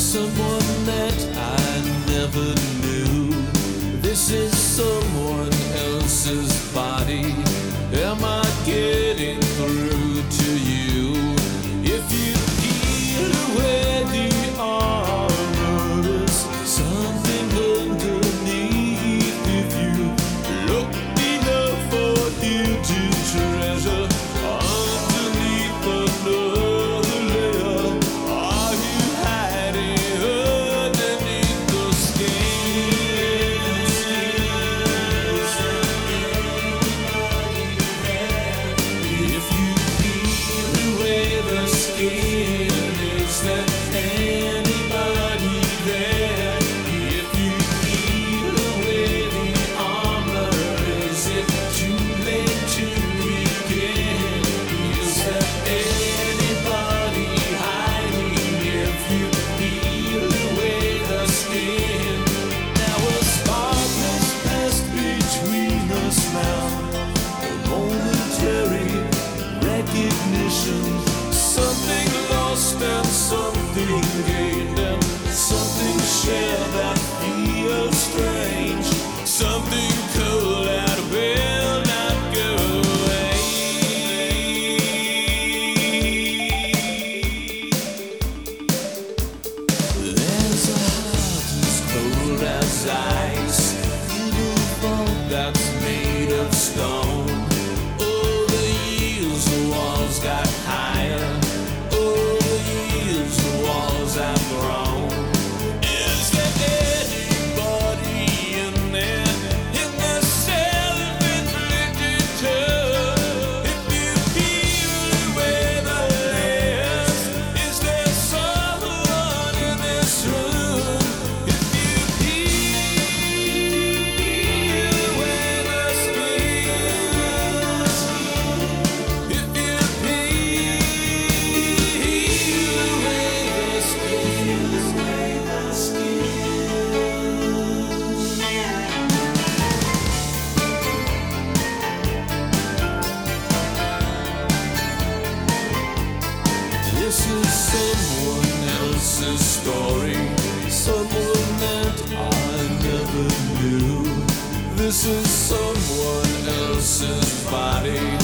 someone that I never knew. This is someone else's body. Am I getting through to you? If you peel away the armors, something underneath. If you look enough for you to treasure underneath another layer, are you hiding underneath the skin? If you peel away the skin, is there anybody there? If you peel away the armor, is it too late to begin? Is there anybody hiding? If you peel away the skin, now a spark has passed between us now. A momentary recognition, something lost and something gained, and something shared that feels strange, something cool that will not go away. There's a heart as cold as ice, evil thought that's made of stone. Over the years the walls got higher, over the years the walls have grown. Is there anybody in there, in the self-inflicted tub? If you peel away the layers, is there someone in this room? If you peel away the skins, if you peel away the skins. This is someone else's story, someone that I never knew. This is someone else's body.